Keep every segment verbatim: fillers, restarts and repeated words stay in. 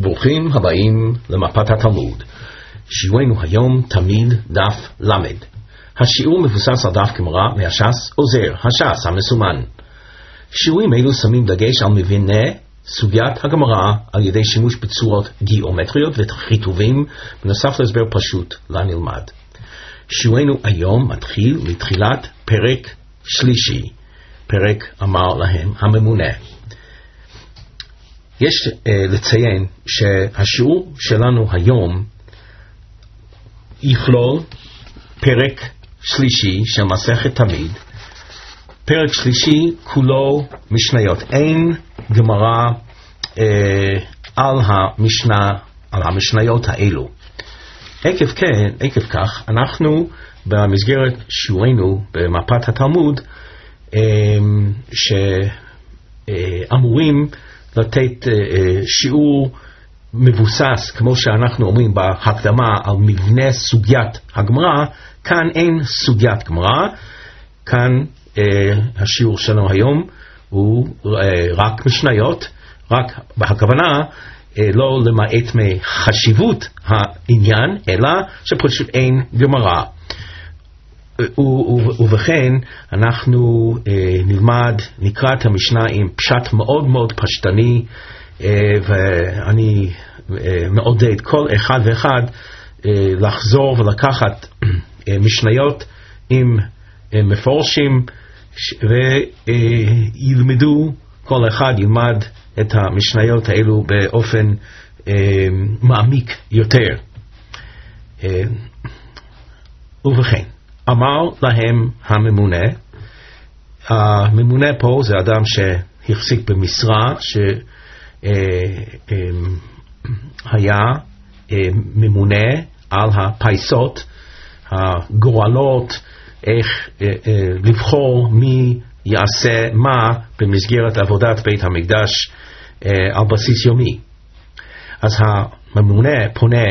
ברוכים הבאים למפת התלמוד. שיעורנו היום תמיד דף למד. השיעור מבוסס על דף גמרא מהש"ס עוזר, הש"ס המסומן. שיעורים אלו שמים דגש על מבנה סוגיית הגמרא על ידי שימוש בצורות גיאומטריות וחיטובים, בנוסף להסבר פשוט לנלמד. שיעורנו היום מתחיל לתחילת פרק שלישי, פרק אמר להם הממונה. יש uh, לציין שהשיעור שלנו היום יכלול פרק שלישי של מסכת תמיד. פרק שלישי כולו משניות, אין גמרא uh, על המשנה, על המשניות האלו. עקב כן, עקב כך, אנחנו במסגרת שיעורנו במפת התלמוד um, שאמורים לתת uh, שיעור מבוסס, כמו שאנחנו אומרים בהקדמה, על מבנה סוגיית הגמרא. כאן אין סוגיית גמרא, כאן uh, השיעור שלנו היום הוא uh, רק משניות, רק בהכוונה uh, לא למעט מחשיבות העניין, אלא שפשוט אין גמרא. ובכן אנחנו אה, נלמד, נקרא את המשנה עם פשט מאוד מאוד פשטני, אה, ואני אה, מעודד כל אחד ואחד אה, לחזור ולקחת אה, משניות עם אה, מפורשים, וילמדו, כל אחד ילמד את המשניות האלו באופן אה, מעמיק יותר. אה, ובכן, אמר להם הממונה. הממונה פה זה אדם שהחזיק במשרה, שהיה ממונה על הפייסות, הגורלות, איך לבחור מי יעשה מה במסגרת עבודת בית המקדש על בסיס יומי. אז הממונה פונה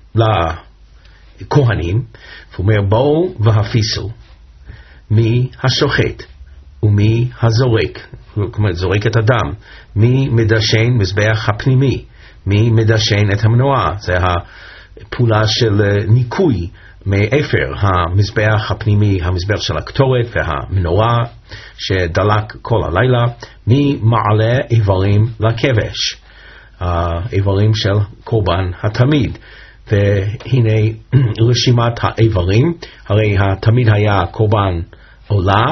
לכהנים, ואומר, בואו והפיסו מי השוחט ומי הזורק, כלומר זורק את הדם, מי מדשן מזבח הפנימי, מי מדשן את המנועה. זה הפעולה של ניקוי מאפר המזבח הפנימי, המזבח של הקטורת והמנועה שדלק כל הלילה. מי מעלה איברים לכבש, האיברים של קורבן התמיד. והנה רשימת האיברים. הרי תמיד היה קורבן עולה,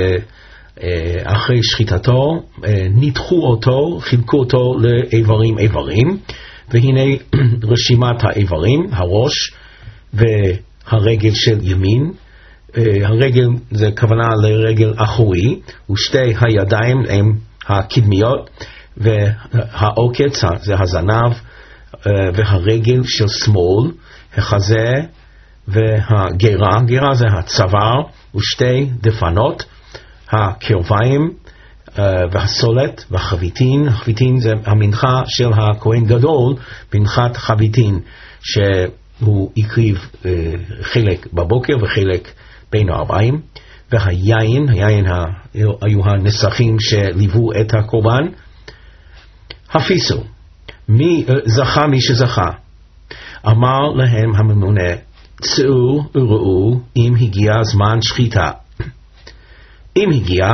ואחרי שחיטתו ניתחו אותו, חילקו אותו לאיברים איברים. והנה רשימת האיברים: הראש והרגל של ימין, הרגל זה כוונה לרגל אחורי, ושתי הידיים הם הקדמיות, והעוקץ זה הזנב, והרגל של שמאל, החזה והגרה, גרה זה הצוואר, ושתי דפנות, הקרביים והסולת והחביתין. החביתין זה המנחה של הכהן גדול, מנחת חביתין, שהוא הקריב חלק בבוקר וחלק בין הארבעים. והיין, היין היו הנסכים שליוו את הקורבן. הפיסו מי זכה מי שזכה. אמר להם הממונה, צאו וראו אם הגיע זמן שחיטה. אם הגיע,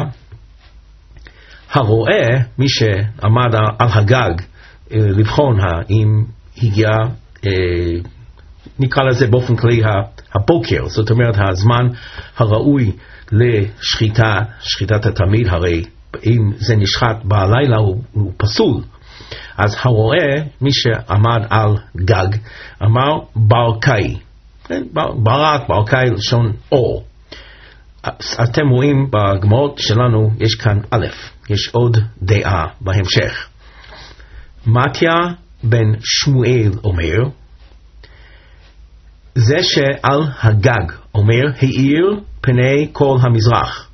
הרואה, מי שעמד על הגג לבחון האם הגיע, נקרא לזה באופן כללי הבוקר, זאת אומרת הזמן הראוי לשחיטה, שחיטת התמיד. הרי אם זה נשחט בלילה הוא, הוא פסול. אז הרואה, מי שעמד על גג, אמר ברקאי, ברק, ברקאי לשון אור. אתם רואים בגמרות שלנו יש כאן א', יש עוד דעה בהמשך. מתיה בן שמואל אומר, זה שעל הגג אומר, האיר פני כל המזרח.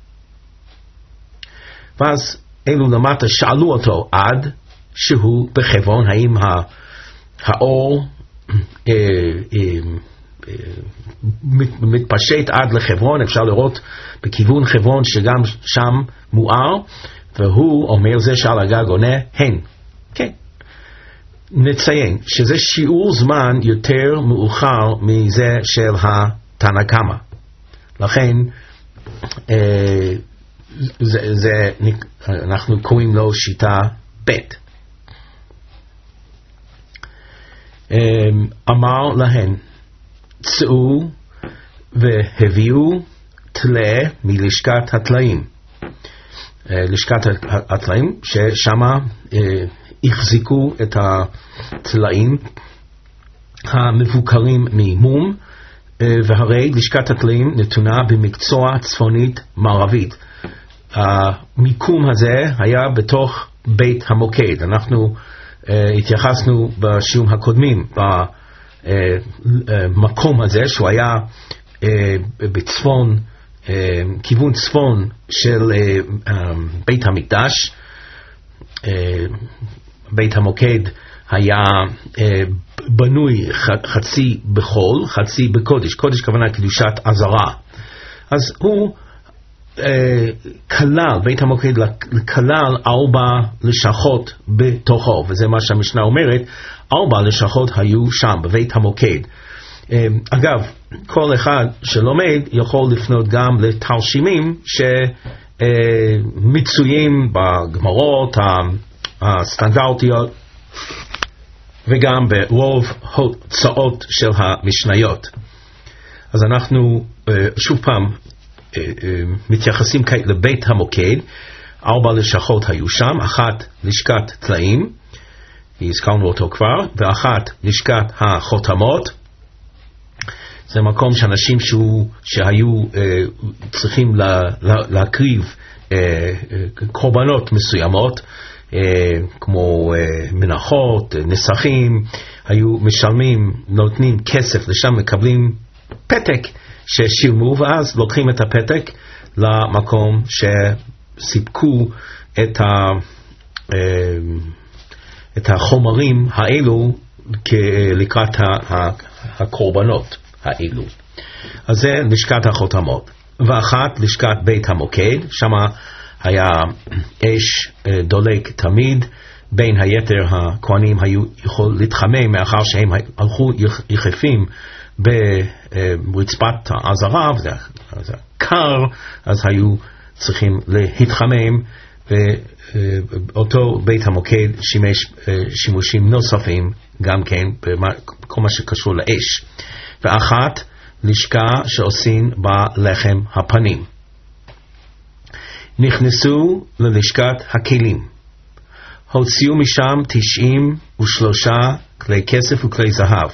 ואז אלו למטה שאלו אותו עד שהוא בחברון, האם האור אה, אה, אה, מתפשט עד לחברון, אפשר לראות בכיוון חברון שגם שם מואר, והוא אומר, זה שעל הגג עונה, הן. כן. נציין שזה שיעור זמן יותר מאוחר מזה של התנא קמא. לכן אה, זה, זה, אנחנו קוראים לו שיטה ב'. אה, אמר להן, צאו והביאו תלה מלשכת התלאים. אה, לשכת התלאים ששמה אה, החזיקו את התלאים המבוקרים ממום, והרי לשכת התלאים נתונה במקצוע צפונית מערבית. המיקום הזה היה בתוך בית המוקד. אנחנו uh, התייחסנו בשיעורים הקודמים במקום הזה שהוא היה uh, בצפון, uh, כיוון צפון של uh, um, בית המקדש. Uh, בית המוקד היה אה, בנוי חצי בחול, חצי בקודש. קודש כוונה קדושת עזרה. אז הוא אה, כלל, בית המוקד כלל ארבע לשכות בתוכו, וזה מה שהמשנה אומרת, ארבע לשכות היו שם בבית המוקד. אה, אגב, כל אחד שלומד יכול לפנות גם לתרשימים שמצויים בגמרות הסטנדרטיות וגם ברוב הוצאות של המשניות. אז אנחנו שוב פעם מתייחסים כעת לבית המוקד. ארבע לשכות היו שם, אחת לשכת תלאים, הזכרנו אותו כבר, ואחת לשכת החותמות. זה מקום שאנשים שהוא, שהיו צריכים לה, לה, להקריב קורבנות מסוימות, כמו מנחות, נסכים, היו משלמים, נותנים כסף לשם, מקבלים פתק ששילמו, ואז לוקחים את הפתק למקום שסיפקו את, ה, את החומרים האלו לקראת הקורבנות האלו. אז זה לשכת החותמות. ואחת לשכת בית המוקד, שמה היה אש דולק תמיד. בין היתר הכהנים היו יכול להתחמם מאחר שהם הלכו יחפים ברצפת העזרה, וזה קר, אז היו צריכים להתחמם, ואותו בית המוקד שימש שימושים נוספים גם כן בכל מה שקשור לאש. ואחת לשכה שעושים בה לחם הפנים. נכנסו ללשכת הכלים, הוציאו משם תשעים ושלושה כלי כסף וכלי זהב,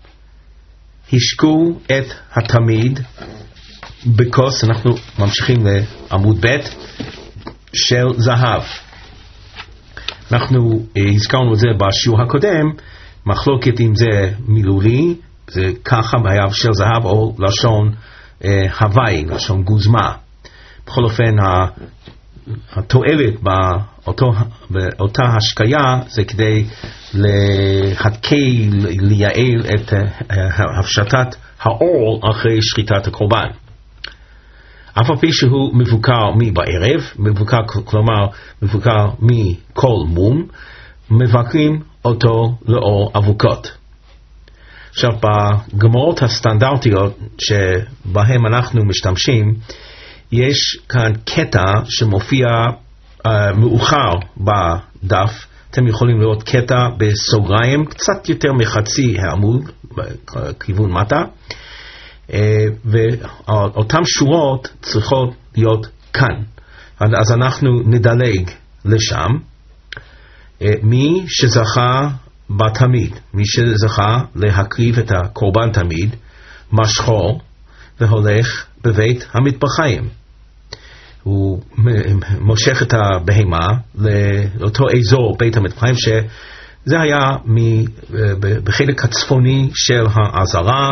השקו את התמיד בכוס, אנחנו ממשיכים לעמוד ב', של זהב. אנחנו הזכרנו את זה בשיעור הקודם, מחלוקת אם זה מילולי, זה ככה היה של זהב או לשון אה, הוואי, לשון גוזמה. בכל אופן, התועלת באותו, באותה השקיה זה כדי להקל, לייעל את הפשטת האור אחרי שחיטת הקורבן. אף על פי שהוא מבוקר מבערב, מבוקר, כלומר מבוקר מכל מום, מבקרים אותו לאור אבוקות. עכשיו, בגמרות הסטנדרטיות שבהם אנחנו משתמשים, יש כאן קטע שמופיע uh, מאוחר בדף. אתם יכולים לראות קטע בסוגריים, קצת יותר מחצי העמוד, בכיוון מטה. Uh, ואותן שורות צריכות להיות כאן. אז אנחנו נדלג לשם. Uh, מי שזכה בתמיד, מי שזכה להקריב את הקורבן תמיד, משכו והולך בבית המטבחיים. הוא מושך את הבהמה לאותו אזור בית המטבחיים, שזה היה בחלק הצפוני של העזרה,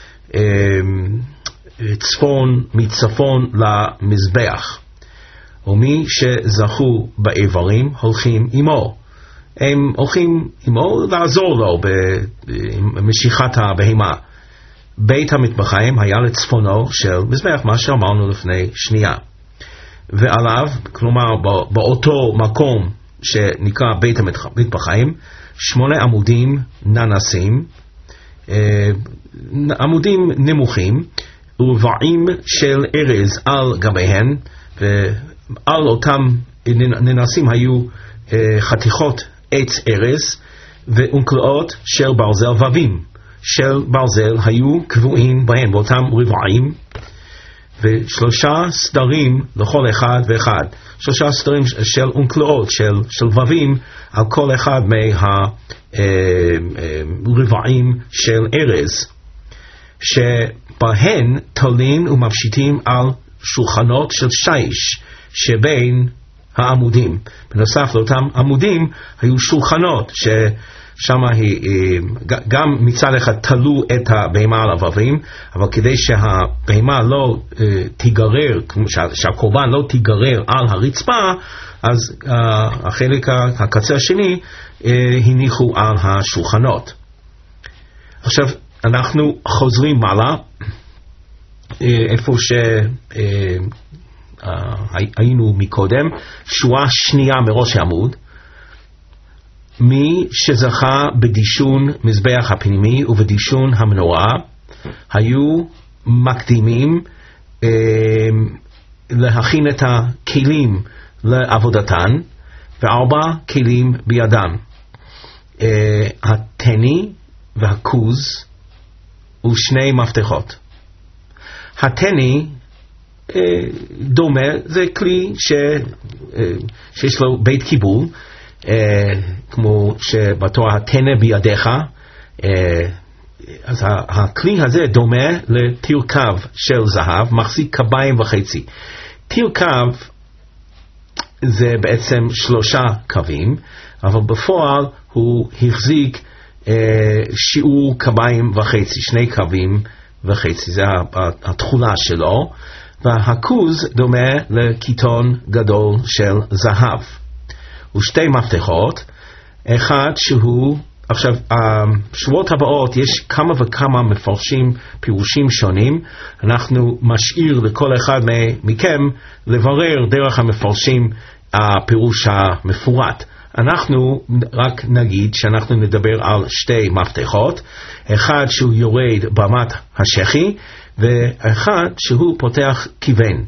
צפון, מצפון למזבח. ומי שזכו באיברים הולכים עמו. הם הולכים עמו לעזור לו במשיכת הבהמה. בית המטבחיים היה לצפונו של מזבח, מה שאמרנו לפני שנייה. ועליו, כלומר באותו מקום שנקרא בית המטבחיים, שמונה עמודים ננסים, עמודים נמוכים, ורבעים של ארז על גביהן, ועל אותם ננסים היו חתיכות עץ ארז, ואונקלאות של ברזל ווים של ברזל היו קבועים בהם, באותם רבעים, ושלושה סדרים לכל אחד ואחד, שלושה סדרים של אונקלאות, של, של ווים, על כל אחד מהרבעים של ארז, שבהן תולים ומפשיטים על שולחנות של שיש שבין העמודים. בנוסף לאותם עמודים היו שולחנות ששם גם מצד אחד תלו את הבהמה על הווים, אבל כדי שהבהמה לא תיגרר, שהקורבן לא תיגרר על הרצפה, אז החלק הקצה השני הניחו על השולחנות. עכשיו אנחנו חוזרים מעלה איפה ש Uh, היינו מקודם, שורה שנייה מראש העמוד. מי שזכה בדישון מזבח הפנימי ובדישון המנורה היו מקדימים uh, להכין את הכלים לעבודתן, וארבע כלים בידם, uh, התני והכוז ושני מפתחות. התני דומה, זה כלי ש, שיש לו בית קיבול, כמו שבתורה התנה בידיך, אז הכלי הזה דומה לתרכב של זהב, מחזיק קביים וחצי. תרכב זה בעצם שלושה קווים, אבל בפועל הוא החזיק שיעור קביים וחצי, שני קווים וחצי, זה התכולה שלו. והכוז דומה לקיטון גדול של זהב. ושתי מפתחות, אחד שהוא, עכשיו, השורות הבאות יש כמה וכמה מפרשים פירושים שונים, אנחנו משאיר לכל אחד מכם לברר דרך המפרשים הפירוש המפורט. אנחנו רק נגיד שאנחנו נדבר על שתי מפתחות, אחד שהוא יורד במת השכי, ואחד שהוא פותח כיוון.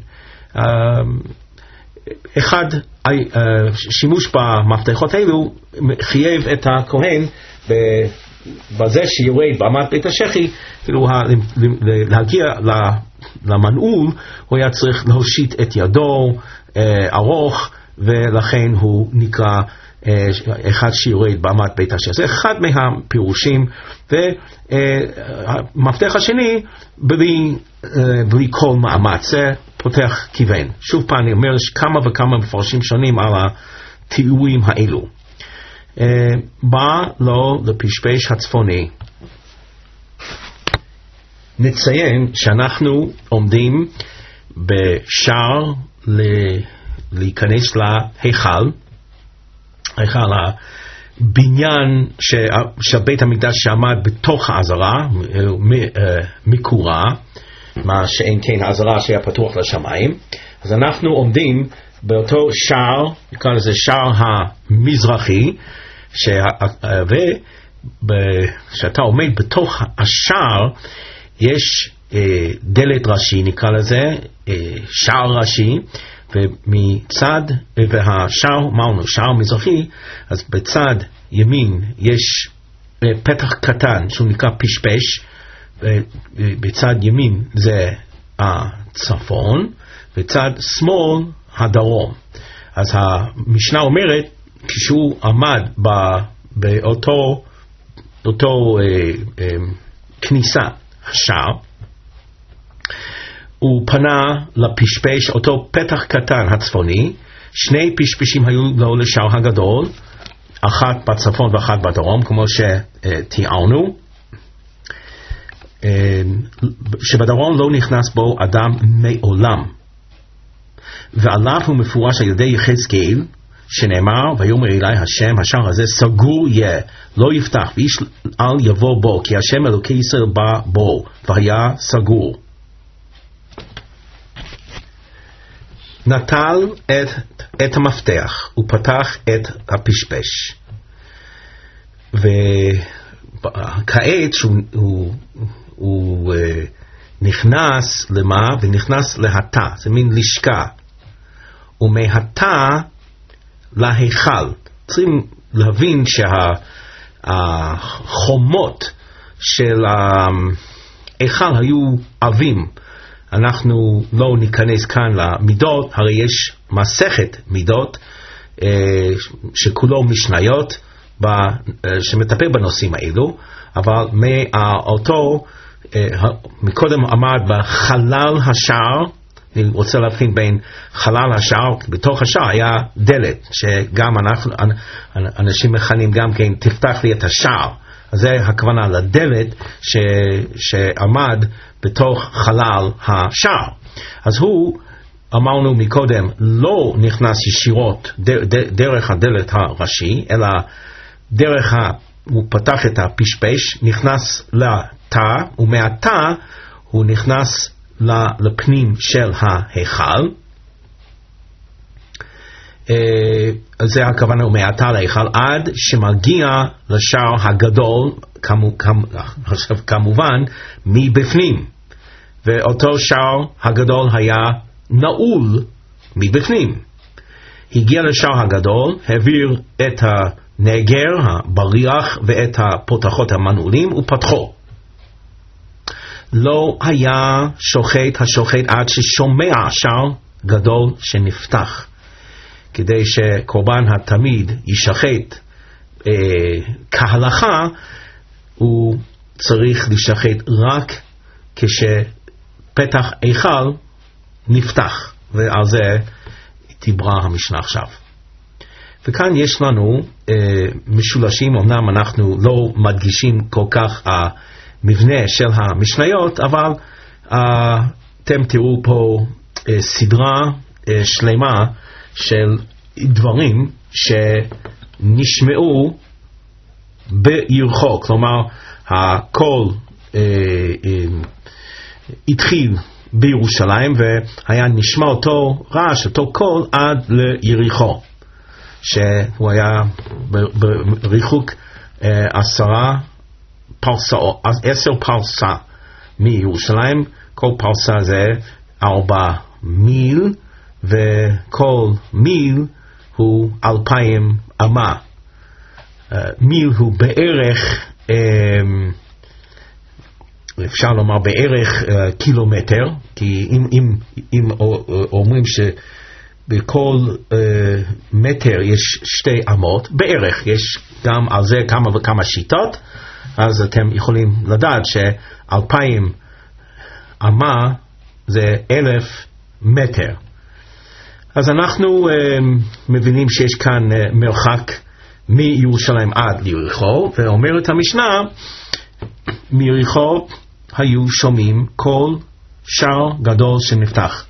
אחד, שימוש במפתחות האלו חייב את הכהן בזה שיורד במת בית השכי, להגיע למנעול, הוא היה צריך להושיט את ידו ארוך, ולכן הוא נקרא אחד שיורד במת בית השכי. זה אחד מהפירושים, והמפתח השני בלי, בלי כל מאמץ, זה פותח כיוון. שוב פעם אני אומר, יש כמה וכמה מפרשים שונים על התיאורים האלו. בא לו לפשפש הצפוני. נציין שאנחנו עומדים בשער להיכנס להיכל, היכל הבניין של בית המקדש שעמד בתוך העזרה, מקורה, מה שאין כן העזרה שהיה פתוח לשמיים. אז אנחנו עומדים באותו שער, נקרא לזה שער המזרחי, וכשאתה עומד בתוך השער, יש דלת ראשי, נקרא לזה שער ראשי, ומצד, והשער, אמרנו, שער מזרחי, אז בצד ימין יש פתח קטן שהוא נקרא פשפש, ובצד ימין זה הצפון, וצד שמאל הדרום. אז המשנה אומרת, כשהוא עמד באותו אותו, אה, אה, כניסה, השער, הוא פנה לפשפש, אותו פתח קטן הצפוני, שני פשפשים היו לו לשער הגדול, אחת בצפון ואחת בדרום, כמו שתיארנו, שבדרום לא נכנס בו אדם מעולם, ועליו הוא מפורש על ידי יחזקאל, שנאמר, ויאמר אלי השם, השער הזה סגור יהיה, לא יפתח, ואיש אל יבוא בו, כי השם אלוקי ישראל בא בו, והיה סגור. נטל את, את המפתח ופתח את הפשפש. וכעת שהוא הוא, הוא, הוא, נכנס למה? ונכנס להטה, זה מין לשכה. ומהטה להיכל. צריכים להבין שהחומות של ההיכל היו עבים. אנחנו לא ניכנס כאן למידות, הרי יש מסכת מידות שכולו משניות שמטפל בנושאים האלו, אבל מאותו מקודם עמד בחלל השער. אני רוצה להבחין בין חלל השער, בתוך השער היה דלת, שגם אנחנו, אנשים מכנים גם כן, תפתח לי את השער. אז זה הכוונה לדלת ש, שעמד בתוך חלל השער. אז הוא, אמרנו מקודם, לא נכנס ישירות ד, ד, דרך הדלת הראשי, אלא דרך ה... הוא פתח את הפשפש, נכנס לתא, ומהתא הוא נכנס לפנים של ההיכל. זה הכוונה, ומהתא להיכל, עד שמגיע לשער הגדול, כמובן, מבפנים. ואותו שער הגדול היה נעול מבפנים. הגיע לשער הגדול, העביר את ה... נגר, הבריח ואת הפותחות המנעולים ופתחו. לא היה שוחט השוחט עד ששומע שער גדול שנפתח. כדי שקורבן התמיד ישחט אה, כהלכה, הוא צריך לשחט רק כשפתח היכל נפתח. ועל זה דיברה המשנה עכשיו. וכאן יש לנו אה, משולשים, אמנם אנחנו לא מדגישים כל כך המבנה של המשניות, אבל אה, אתם תראו פה אה, סדרה אה, שלמה של דברים שנשמעו ביריחו, כלומר הכל אה, אה, התחיל בירושלים והיה נשמע אותו רעש, אותו קול עד ליריחו. שהוא היה בריחוק עשרה פרסה, עשר פרסה מירושלים. כל פרסה זה ארבע מיל, וכל מיל הוא אלפיים אמה. מיל הוא בערך, אפשר לומר בערך קילומטר, כי אם, אם, אם אומרים ש... בכל uh, מטר יש שתי אמות, בערך, יש גם על זה כמה וכמה שיטות, אז אתם יכולים לדעת שאלפיים אמה זה אלף מטר. אז אנחנו uh, מבינים שיש כאן uh, מרחק מירושלים עד ליריחו, ואומרת המשנה, מיריחו היו שומעים כל שער גדול שנפתח.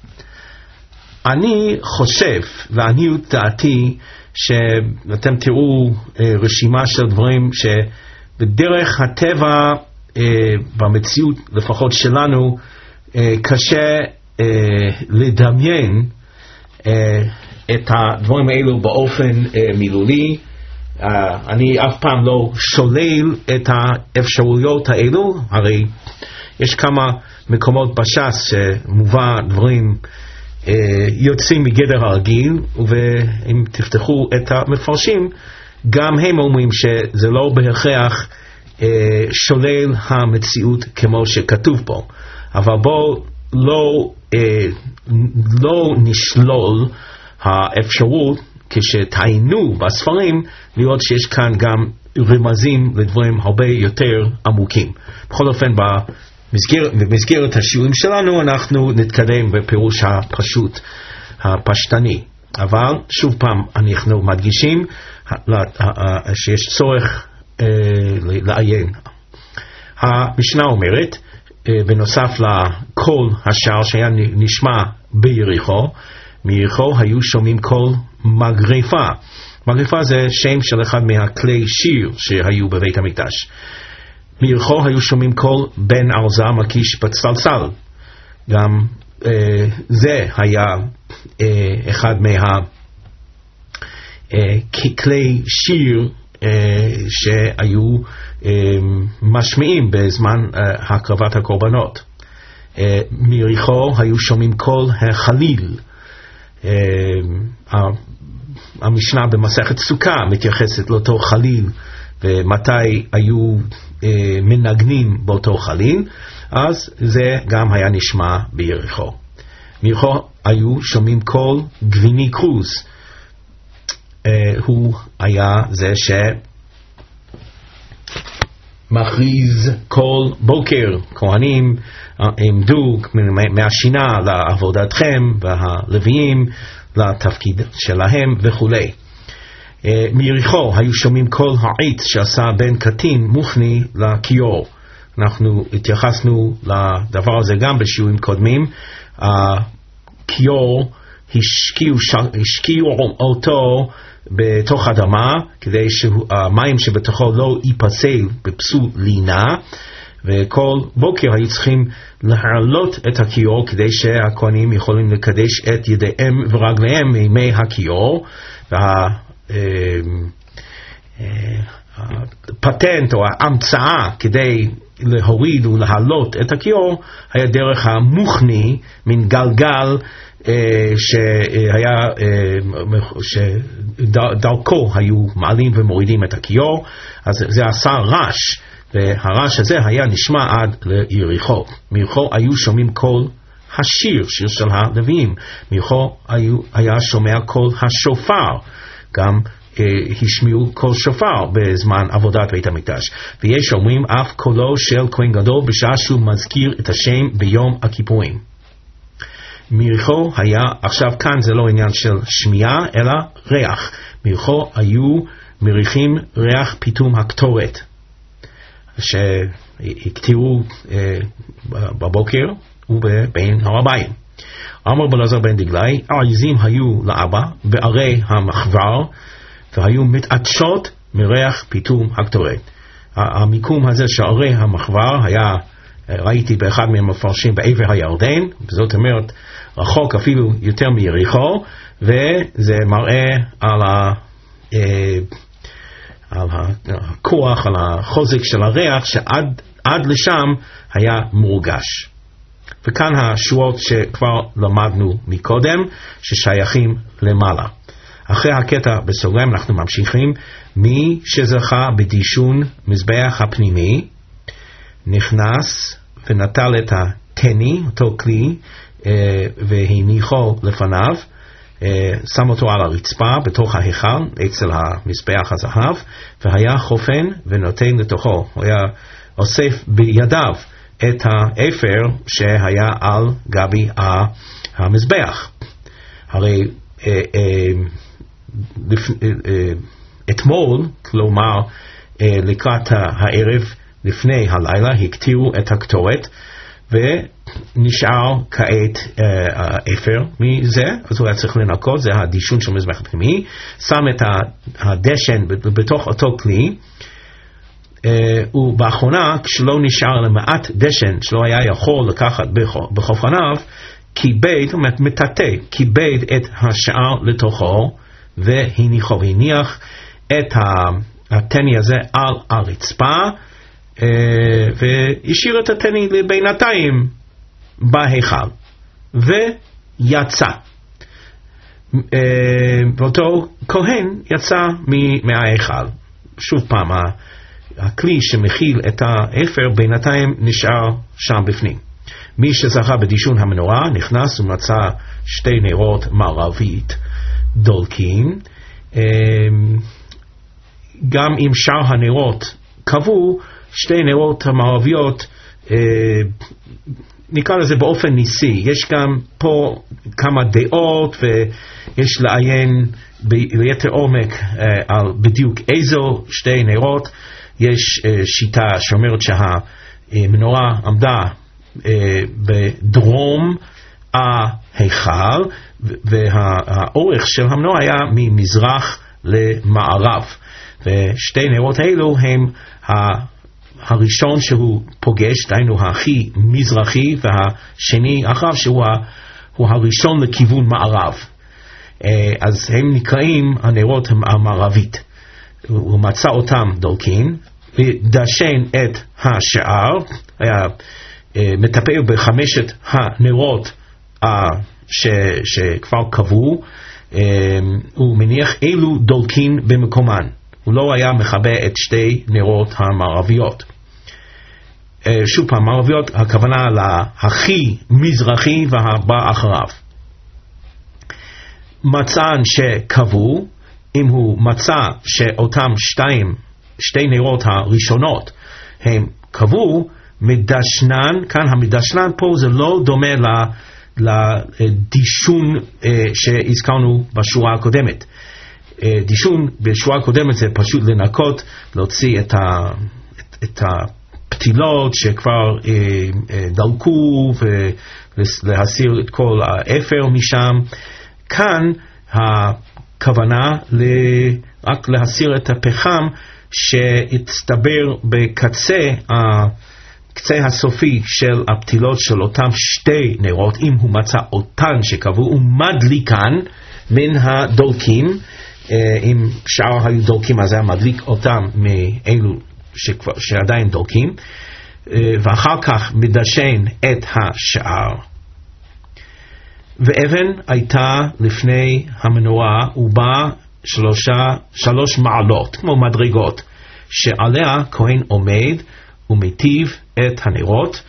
אני חושב, לעניות דעתי, שאתם תראו אה, רשימה של דברים שבדרך הטבע, אה, במציאות לפחות שלנו, אה, קשה אה, לדמיין אה, את הדברים האלו באופן אה, מילולי. אה, אני אף פעם לא שולל את האפשרויות האלו, הרי יש כמה מקומות בש"ס שמובא דברים יוצאים מגדר הרגיל, ואם תפתחו את המפרשים, גם הם אומרים שזה לא בהכרח שולל המציאות כמו שכתוב פה. אבל בואו לא, לא נשלול האפשרות, כשתעיינו בספרים, לראות שיש כאן גם רמזים לדברים הרבה יותר עמוקים. בכל אופן, במסגרת, במסגרת השיעורים שלנו אנחנו נתקדם בפירוש הפשוט, הפשטני. אבל שוב פעם אנחנו מדגישים שיש צורך לעיין. המשנה אומרת, בנוסף לקול השער שהיה נשמע ביריחו, מיריחו היו שומעים קול מגרפה. מגרפה זה שם של אחד מהכלי שיר שהיו בבית המקדש. מיריחו היו שומעים קול בן ארזה מקיש בצלצל. גם אה, זה היה אה, אחד מהכלי אה, שיר שהיו משמיעים בזמן הקרבת הקורבנות. מיריחו היו שומעים קול החליל. המשנה במסכת סוכה מתייחסת לאותו חליל, ומתי היו מנגנים באותו חליל, אז זה גם היה נשמע ביריחו. מיריחו היו שומעים קול גביני קרוז. הוא היה זה שמכריז כל בוקר, כהנים עמדו מהשינה לעבודתכם, והלוויים לתפקיד שלהם וכו'. מיריחו היו שומעים כל העית שעשה בן קטין מוכני לכיור. אנחנו התייחסנו לדבר הזה גם בשיעורים קודמים. הכיור השקיעו, השקיעו אותו בתוך אדמה כדי שהמים שבתוכו לא ייפסל בפסול לינה, וכל בוקר היו צריכים להעלות את הכיור כדי שהכהנים יכולים לקדש את ידיהם ורגליהם מימי הכיור. והפטנט או ההמצאה כדי להוריד ולהעלות את הכיור היה דרך המוכני, מן גלגל שהיה, שדרכו היו מעלים ומורידים את הכיור. אז זה עשה רעש, והרעש הזה היה נשמע עד ליריחו. מיריחו היו שומעים קול השיר, שיר של הלוויים. מיריחו היה שומע קול השופר, גם אה, השמיעו קול שופר בזמן עבודת בית המקדש. ויש אומרים אף קולו של כהן גדול בשעה שהוא מזכיר את השם ביום הכיפורים. מיריחו היה, עכשיו כאן זה לא עניין של שמיעה אלא ריח. מיריחו היו מריחים ריח פיתום הקטורת שהקטירו אה, בבוקר ובין הרביים. אמר בלעזר בן דגלי, העזים היו לאבא בערי המחבר, והיו מתעטשות מריח פיתום הקטורת. המיקום הזה של ערי המחבר היה, ראיתי באחד מהמפרשים, בעבר הירדן, זאת אומרת רחוק אפילו יותר מיריחו, וזה מראה על ה... על הכוח, על החוזק של הריח, שעד עד לשם היה מורגש. וכאן השבועות שכבר למדנו מקודם, ששייכים למעלה. אחרי הקטע בסוגריים אנחנו ממשיכים. מי שזכה בדישון מזבח הפנימי, נכנס ונטל את התני, אותו כלי, והניחו לפניו, שם אותו על הרצפה בתוך ההיכל אצל המזבח הזהב, והיה חופן ונותן לתוכו. הוא היה אוסף בידיו את האפר שהיה על גבי המזבח. הרי אה, אה, לפ, אה, אה, אתמול, כלומר אה, לקראת הערב לפני הלילה, הקטירו את הקטורת, ונשאר כעת האפר מזה, אז הוא היה צריך לנקות, זה הדישון של מזבח הפנימי, שם את הדשן בתוך אותו כלי, ובאחרונה, כשלא נשאר למעט דשן, שלא היה יכול לקחת בחופניו, כיבד, זאת אומרת, מטאטא, כיבד את השאר לתוכו, והניחו, והניח את התני הזה על הרצפה, והשאיר את התני לבינתיים בהיכל ויצא. ואותו כהן יצא מההיכל. שוב פעם, הכלי שמכיל את האפר בינתיים נשאר שם בפנים. מי שזכה בדישון המנורה נכנס ומצא שתי נרות מערבית דולקים. גם אם שאר הנרות קבעו, שתי נרות המערביות, אה, נקרא לזה באופן ניסי. יש גם פה כמה דעות, ויש לעיין ביתר עומק אה, על בדיוק איזו שתי נרות. יש אה, שיטה שאומרת שהמנורה עמדה אה, בדרום ההיכל, והאורך של המנורה היה ממזרח למערב. ושתי נרות האלו הם ה... הראשון שהוא פוגש, דיינו הכי מזרחי, והשני אחריו שהוא הוא הראשון לכיוון מערב. אז הם נקראים הנרות המערבית. הוא מצא אותם דולקים, ודשן את השאר, היה מטפל בחמשת הנרות ש, שכבר קבעו, הוא מניח אילו דולקים במקומן. הוא לא היה מכבה את שתי נרות המערביות. שוב פעם, מערביות, הכוונה להכי מזרחי והבא אחריו. מצאן שקבעו, אם הוא מצא שאותם שתיים, שתי נרות הראשונות הם קבעו, מדשנן, כאן המדשנן פה זה לא דומה לדישון שהזכרנו בשורה הקודמת. דישון בשורה הקודמת זה פשוט לנקות, להוציא את, ה, את, את הפתילות שכבר דלקו ולהסיר את כל האפר משם. כאן הכוונה רק להסיר את הפחם שהצטבר בקצה הקצה הסופי של הפתילות של אותם שתי נרות, אם הוא מצא אותן שקבעו, הוא מדליקן מן הדולקים. אם שאר היו דולקים אז היה מדליק אותם מאלו שכבר, שעדיין דולקים, ואחר כך מדשן את השאר. ואבן הייתה לפני המנורה ובה שלושה, שלוש מעלות, כמו מדרגות, שעליה כהן עומד ומטיב את הנרות.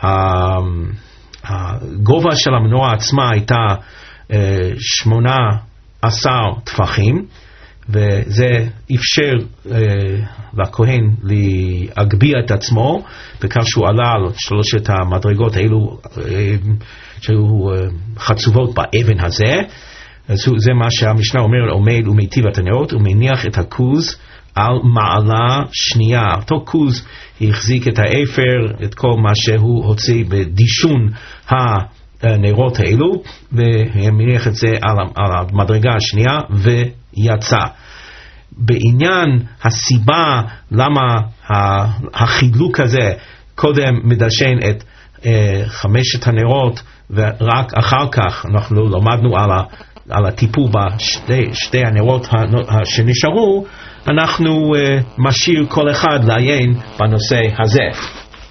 הגובה של המנורה עצמה הייתה שמונה עשר טפחים, וזה אפשר לכהן להגביה את עצמו, וכך שהוא עלה על שלושת המדרגות האלו שהיו חצובות באבן הזה. זה מה שהמשנה אומר, עומד ומטיב את הנרות ומניח את הכוז על מעלה שנייה. אותו כוז החזיק את האפר, את כל מה שהוא הוציא בדישון הנרות האלו, ומניח את זה על, על המדרגה השנייה ויצא. בעניין הסיבה למה החילוק הזה, קודם מדשן את חמשת הנרות ורק אחר כך אנחנו למדנו על, ה, על הטיפול בשתי שתי הנרות שנשארו, אנחנו משאיר כל אחד לעיין בנושא הזה.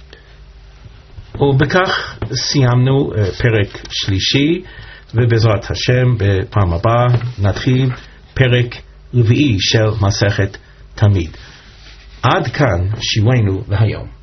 ובכך סיימנו פרק שלישי, ובעזרת השם בפעם הבאה נתחיל פרק רביעי של מסכת תמיד. עד כאן שיעורנו להיום.